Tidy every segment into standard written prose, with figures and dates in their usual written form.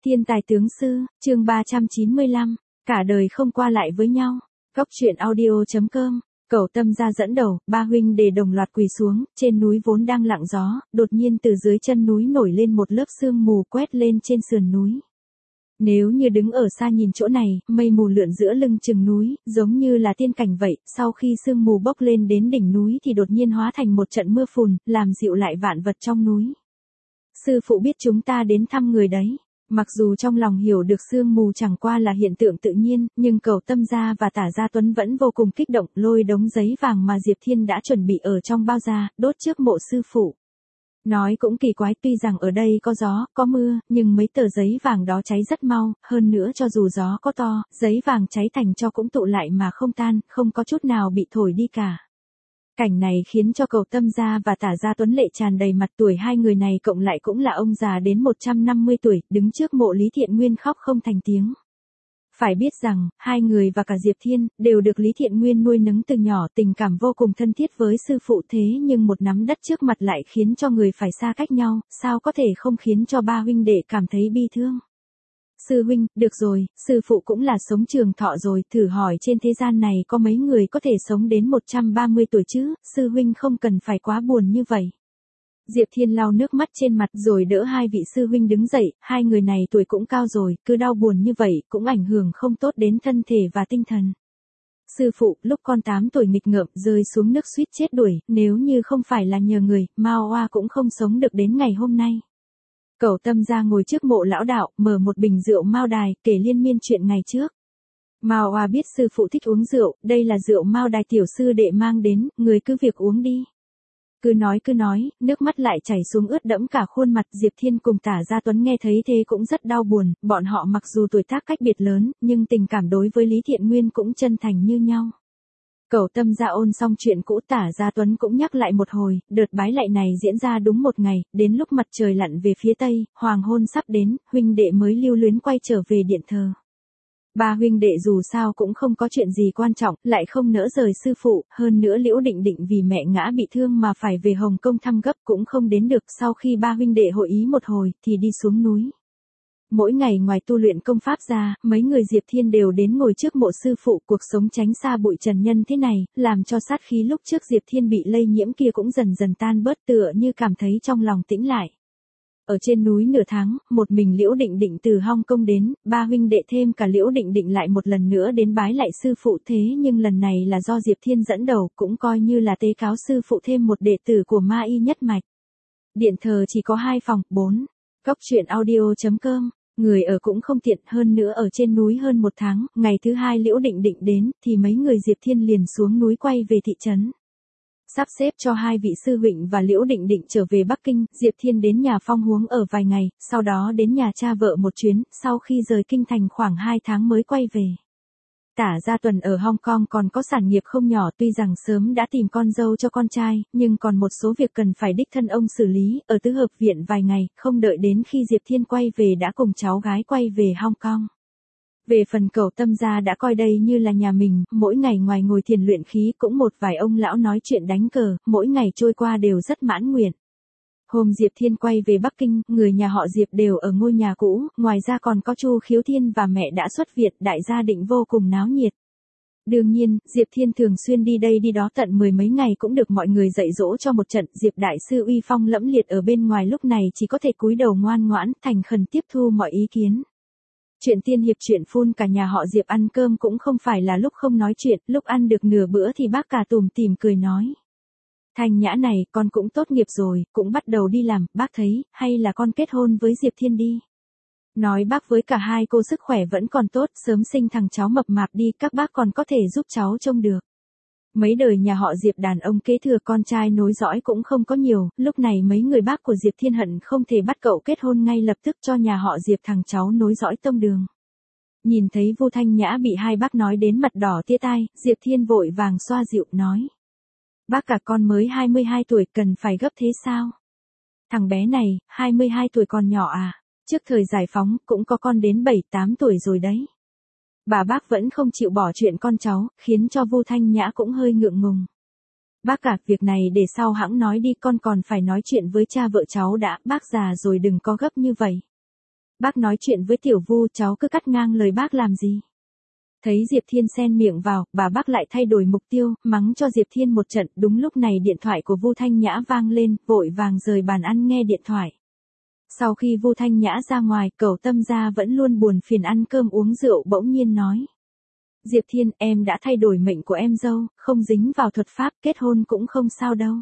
Thiên tài tướng sư, chương 395, cả đời không qua lại với nhau. Góc truyện audio.com, Cẩu Tâm Gia dẫn đầu, ba huynh để đồng loạt quỳ xuống, trên núi vốn đang lặng gió, đột nhiên từ dưới chân núi nổi lên một lớp sương mù quét lên trên sườn núi. Nếu như đứng ở xa nhìn chỗ này, mây mù lượn giữa lưng chừng núi, giống như là tiên cảnh vậy, sau khi sương mù bốc lên đến đỉnh núi thì đột nhiên hóa thành một trận mưa phùn, làm dịu lại vạn vật trong núi. Sư phụ biết chúng ta đến thăm người đấy. Mặc dù trong lòng hiểu được sương mù chẳng qua là hiện tượng tự nhiên, nhưng Cẩu Tâm Gia và Tả Gia Tuấn vẫn vô cùng kích động, lôi đống giấy vàng mà Diệp Thiên đã chuẩn bị ở trong bao ra, đốt trước mộ sư phụ. Nói cũng kỳ quái, tuy rằng ở đây có gió, có mưa, nhưng mấy tờ giấy vàng đó cháy rất mau, hơn nữa cho dù gió có to, giấy vàng cháy thành tro cũng tụ lại mà không tan, không có chút nào bị thổi đi cả. Cảnh này khiến cho Cẩu Tâm Gia và Tả Gia Tuấn lệ tràn đầy mặt, tuổi hai người này cộng lại cũng là ông già đến 150 tuổi, đứng trước mộ Lý Thiện Nguyên khóc không thành tiếng. Phải biết rằng, hai người và cả Diệp Thiên, đều được Lý Thiện Nguyên nuôi nấng từ nhỏ, tình cảm vô cùng thân thiết với sư phụ, thế nhưng một nắm đất trước mặt lại khiến cho người phải xa cách nhau, sao có thể không khiến cho ba huynh đệ cảm thấy bi thương. Sư huynh, được rồi, sư phụ cũng là sống trường thọ rồi, thử hỏi trên thế gian này có mấy người có thể sống đến 130 tuổi chứ, sư huynh không cần phải quá buồn như vậy. Diệp Thiên lau nước mắt trên mặt rồi đỡ hai vị sư huynh đứng dậy, hai người này tuổi cũng cao rồi, cứ đau buồn như vậy cũng ảnh hưởng không tốt đến thân thể và tinh thần. Sư phụ, lúc con 8 tuổi nghịch ngợm rơi xuống nước suýt chết đuổi, nếu như không phải là nhờ người, Mao Oa cũng không sống được đến ngày hôm nay. Cẩu Tâm Gia ngồi trước mộ lão đạo, mở một bình rượu Mao Đài, kể liên miên chuyện ngày trước. Mao Oa biết sư phụ thích uống rượu, đây là rượu Mao Đài tiểu sư đệ mang đến, người cứ việc uống đi. Cứ nói, nước mắt lại chảy xuống ướt đẫm cả khuôn mặt. Diệp Thiên cùng Tả Gia Tuấn nghe thấy thế cũng rất đau buồn, bọn họ mặc dù tuổi tác cách biệt lớn, nhưng tình cảm đối với Lý Thiện Nguyên cũng chân thành như nhau. Cẩu Tâm Gia ôn xong chuyện cũ, Tả Gia Tuấn cũng nhắc lại một hồi, đợt bái lạy này diễn ra đúng một ngày, đến lúc mặt trời lặn về phía tây, hoàng hôn sắp đến, huynh đệ mới lưu luyến quay trở về điện thờ. Ba huynh đệ dù sao cũng không có chuyện gì quan trọng, lại không nỡ rời sư phụ, hơn nữa Liễu Định Định vì mẹ ngã bị thương mà phải về Hồng Kông thăm gấp cũng không đến được. Sau khi ba huynh đệ hội ý một hồi, thì đi xuống núi. Mỗi ngày ngoài tu luyện công pháp ra, mấy người Diệp Thiên đều đến ngồi trước mộ sư phụ. Cuộc sống tránh xa bụi trần nhân thế này, làm cho sát khí lúc trước Diệp Thiên bị lây nhiễm kia cũng dần dần tan bớt, tựa như cảm thấy trong lòng tĩnh lại. Ở trên núi nửa tháng, một mình Liễu Định Định từ Hong Kong đến, ba huynh đệ thêm cả Liễu Định Định lại một lần nữa đến bái lại sư phụ, thế nhưng lần này là do Diệp Thiên dẫn đầu, cũng coi như là tế cáo sư phụ thêm một đệ tử của Ma Y nhất mạch. Điện thờ chỉ có 2 phòng, 4. Góc truyện audio.com, người ở cũng không tiện, hơn nữa ở trên núi hơn 1 tháng, ngày thứ 2 Liễu Định Định đến, thì mấy người Diệp Thiên liền xuống núi quay về thị trấn. Sắp xếp cho hai vị sư huynh và Liễu Định Định trở về Bắc Kinh, Diệp Thiên đến nhà Phong Huống ở vài ngày, sau đó đến nhà cha vợ một chuyến, sau khi rời kinh thành khoảng 2 tháng mới quay về. Tả Gia Tuấn ở Hong Kong còn có sản nghiệp không nhỏ, tuy rằng sớm đã tìm con dâu cho con trai, nhưng còn một số việc cần phải đích thân ông xử lý, ở tứ hợp viện vài ngày, không đợi đến khi Diệp Thiên quay về đã cùng cháu gái quay về Hong Kong. Về phần Cẩu Tâm Gia đã coi đây như là nhà mình, mỗi ngày ngoài ngồi thiền luyện khí cũng một vài ông lão nói chuyện đánh cờ, mỗi ngày trôi qua đều rất mãn nguyện. Hôm Diệp Thiên quay về Bắc Kinh, người nhà họ Diệp đều ở ngôi nhà cũ, ngoài ra còn có Chu Khiếu Thiên và mẹ đã xuất viện, đại gia đình vô cùng náo nhiệt. Đương nhiên, Diệp Thiên thường xuyên đi đây đi đó tận 10 mấy ngày cũng được mọi người dạy dỗ cho một trận. Diệp đại sư uy phong lẫm liệt ở bên ngoài lúc này chỉ có thể cúi đầu ngoan ngoãn, thành khẩn tiếp thu mọi ý kiến. Chuyện tiên hiệp chuyện phun cả nhà họ Diệp ăn cơm cũng không phải là lúc không nói chuyện, lúc ăn được nửa bữa thì bác cả tủm tỉm cười nói. Thanh Nhã này, con cũng tốt nghiệp rồi, cũng bắt đầu đi làm, bác thấy, hay là con kết hôn với Diệp Thiên đi. Nói bác với cả hai cô sức khỏe vẫn còn tốt, sớm sinh thằng cháu mập mạp đi, các bác còn có thể giúp cháu trông được. Mấy đời nhà họ Diệp đàn ông kế thừa con trai nối dõi cũng không có nhiều, lúc này mấy người bác của Diệp Thiên hận không thể bắt cậu kết hôn ngay lập tức cho nhà họ Diệp thằng cháu nối dõi tông đường. Nhìn thấy Vu Thanh Nhã bị hai bác nói đến mặt đỏ tía tai, Diệp Thiên vội vàng xoa dịu nói. Bác cả con mới 22 tuổi cần phải gấp thế sao? Thằng bé này, 22 tuổi còn nhỏ à? Trước thời giải phóng cũng có con đến 7-8 tuổi rồi đấy. Bà bác vẫn không chịu bỏ chuyện con cháu, khiến cho Vu Thanh Nhã cũng hơi ngượng ngùng. Bác cả, việc này để sau hẵng nói đi, con còn phải nói chuyện với cha vợ cháu đã, bác già rồi đừng có gấp như vậy. Bác nói chuyện với Tiểu Vu, cháu cứ cắt ngang lời bác làm gì. Thấy Diệp Thiên xen miệng vào, bà bác lại thay đổi mục tiêu, mắng cho Diệp Thiên một trận. Đúng lúc này điện thoại của Vu Thanh Nhã vang lên, vội vàng rời bàn ăn nghe điện thoại. Sau khi Vu Thanh Nhã ra ngoài, Cẩu Tâm Gia vẫn luôn buồn phiền ăn cơm uống rượu, bỗng nhiên nói. Diệp Thiên, em đã thay đổi mệnh của em dâu, không dính vào thuật pháp, kết hôn cũng không sao đâu.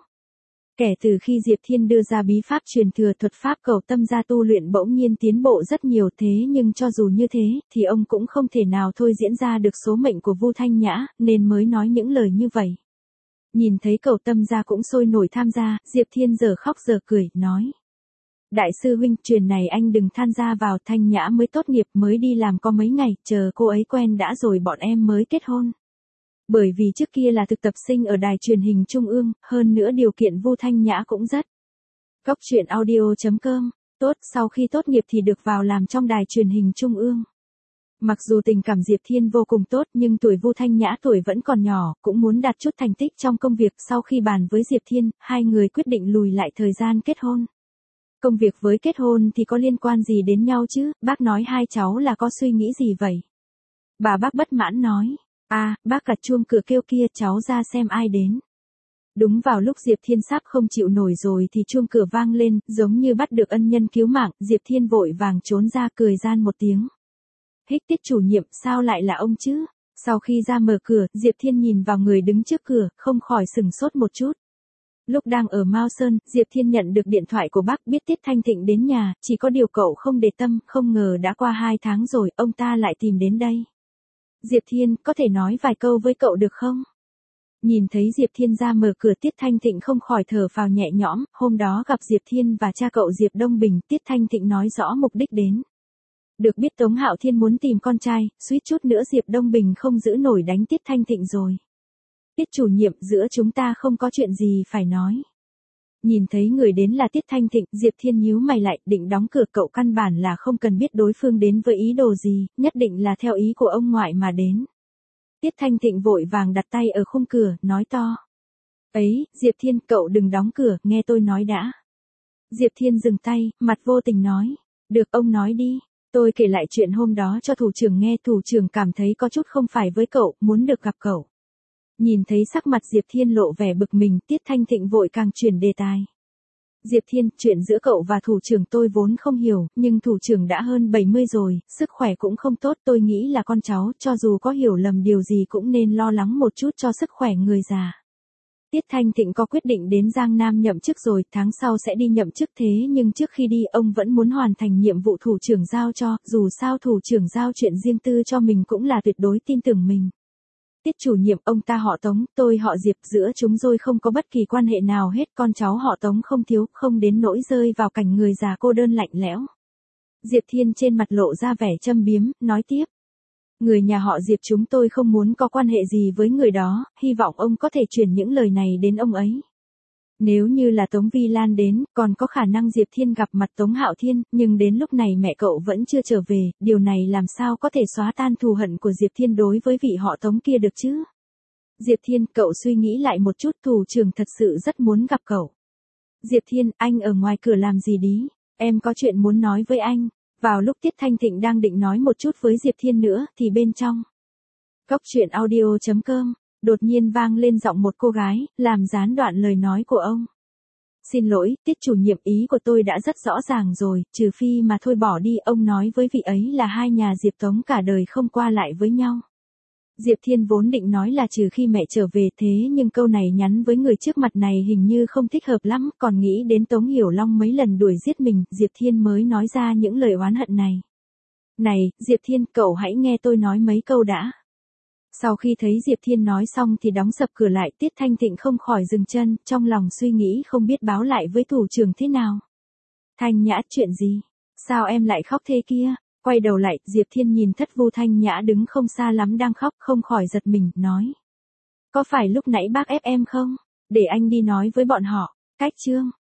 Kể từ khi Diệp Thiên đưa ra bí pháp truyền thừa thuật pháp, Cẩu Tâm Gia tu luyện bỗng nhiên tiến bộ rất nhiều, thế nhưng cho dù như thế, thì ông cũng không thể nào thôi diễn ra được số mệnh của Vu Thanh Nhã, nên mới nói những lời như vậy. Nhìn thấy Cẩu Tâm Gia cũng sôi nổi tham gia, Diệp Thiên giờ khóc giờ cười, nói. Đại sư huynh, truyền này anh đừng tham gia vào, Thanh Nhã mới tốt nghiệp, mới đi làm có mấy ngày, chờ cô ấy quen đã rồi bọn em mới kết hôn. Bởi vì trước kia là thực tập sinh ở đài truyền hình Trung ương, hơn nữa điều kiện Vu Thanh Nhã cũng rất. Góc truyện audio.com, tốt, sau khi tốt nghiệp thì được vào làm trong đài truyền hình Trung ương. Mặc dù tình cảm Diệp Thiên vô cùng tốt nhưng tuổi Vu Thanh Nhã tuổi vẫn còn nhỏ, cũng muốn đạt chút thành tích trong công việc. Sau khi bàn với Diệp Thiên, hai người quyết định lùi lại thời gian kết hôn. Công việc với kết hôn thì có liên quan gì đến nhau chứ, bác nói hai cháu là có suy nghĩ gì vậy? Bà bác bất mãn nói. Bác cả chuông cửa kêu kia, cháu ra xem ai đến. Đúng vào lúc Diệp Thiên sắp không chịu nổi rồi thì chuông cửa vang lên, giống như bắt được ân nhân cứu mạng, Diệp Thiên vội vàng trốn ra, cười gian một tiếng. Hích Tiết chủ nhiệm, sao lại là ông chứ? Sau khi ra mở cửa, Diệp Thiên nhìn vào người đứng trước cửa, không khỏi sửng sốt một chút. Lúc đang ở Mao Sơn, Diệp Thiên nhận được điện thoại của bác, biết Tiết Thanh Thịnh đến nhà, chỉ có điều cậu không để tâm, không ngờ đã qua 2 tháng rồi, ông ta lại tìm đến đây. Diệp Thiên, có thể nói vài câu với cậu được không? Nhìn thấy Diệp Thiên ra mở cửa, Tiết Thanh Thịnh không khỏi thở phào nhẹ nhõm, hôm đó gặp Diệp Thiên và cha cậu Diệp Đông Bình, Tiết Thanh Thịnh nói rõ mục đích đến. Được biết Tống Hạo Thiên muốn tìm con trai, suýt chút nữa Diệp Đông Bình không giữ nổi đánh Tiết Thanh Thịnh rồi. Tiết chủ nhiệm, giữa chúng ta không có chuyện gì phải nói. Nhìn thấy người đến là Tiết Thanh Thịnh, Diệp Thiên nhíu mày lại, định đóng cửa, cậu căn bản là không cần biết đối phương đến với ý đồ gì, nhất định là theo ý của ông ngoại mà đến. Tiết Thanh Thịnh vội vàng đặt tay ở khung cửa, nói to. Ấy, Diệp Thiên, cậu đừng đóng cửa, nghe tôi nói đã. Diệp Thiên dừng tay, mặt vô tình nói. Được, ông nói đi. Tôi kể lại chuyện hôm đó cho thủ trưởng nghe, thủ trưởng cảm thấy có chút không phải với cậu, muốn được gặp cậu. Nhìn thấy sắc mặt Diệp Thiên lộ vẻ bực mình, Tiết Thanh Thịnh vội càng chuyển đề tài. Diệp Thiên, chuyện giữa cậu và thủ trưởng tôi vốn không hiểu, nhưng thủ trưởng đã hơn 70 rồi, sức khỏe cũng không tốt, tôi nghĩ là con cháu, cho dù có hiểu lầm điều gì cũng nên lo lắng một chút cho sức khỏe người già. Tiết Thanh Thịnh có quyết định đến Giang Nam nhậm chức rồi, tháng sau sẽ đi nhậm chức, thế nhưng trước khi đi ông vẫn muốn hoàn thành nhiệm vụ thủ trưởng giao cho, dù sao thủ trưởng giao chuyện riêng tư cho mình cũng là tuyệt đối tin tưởng mình. Tiết chủ nhiệm, ông ta họ Tống, tôi họ Diệp, giữa chúng tôi không có bất kỳ quan hệ nào hết, con cháu họ Tống không thiếu, không đến nỗi rơi vào cảnh người già cô đơn lạnh lẽo. Diệp Thiên trên mặt lộ ra vẻ châm biếm, nói tiếp. Người nhà họ Diệp chúng tôi không muốn có quan hệ gì với người đó, hy vọng ông có thể chuyển những lời này đến ông ấy. Nếu như là Tống Vi Lan đến, còn có khả năng Diệp Thiên gặp mặt Tống Hạo Thiên, nhưng đến lúc này mẹ cậu vẫn chưa trở về, điều này làm sao có thể xóa tan thù hận của Diệp Thiên đối với vị họ Tống kia được chứ? Diệp Thiên, cậu suy nghĩ lại một chút, thủ trưởng thật sự rất muốn gặp cậu. Diệp Thiên, anh ở ngoài cửa làm gì đi? Em có chuyện muốn nói với anh. Vào lúc Tiết Thanh Thịnh đang định nói một chút với Diệp Thiên nữa, thì bên trong góc truyện audio.com đột nhiên vang lên giọng một cô gái, làm gián đoạn lời nói của ông. Xin lỗi, Tiết chủ nhiệm, ý của tôi đã rất rõ ràng rồi, trừ phi mà thôi bỏ đi, ông nói với vị ấy là hai nhà Diệp Tống cả đời không qua lại với nhau. Diệp Thiên vốn định nói là trừ khi mẹ trở về, thế nhưng câu này nhắn với người trước mặt này hình như không thích hợp lắm, còn nghĩ đến Tống Hiểu Long mấy lần đuổi giết mình, Diệp Thiên mới nói ra những lời oán hận này. Này, Diệp Thiên, cậu hãy nghe tôi nói mấy câu đã. Sau khi thấy Diệp Thiên nói xong thì đóng sập cửa lại, Tiết Thanh Thịnh không khỏi dừng chân, trong lòng suy nghĩ không biết báo lại với thủ trưởng thế nào. Thanh Nhã, chuyện gì? Sao em lại khóc thế kia? Quay đầu lại, Diệp Thiên nhìn thất Vu Thanh Nhã đứng không xa lắm đang khóc, không khỏi giật mình, nói. Có phải lúc nãy bác ép em không? Để anh đi nói với bọn họ. Cách chương.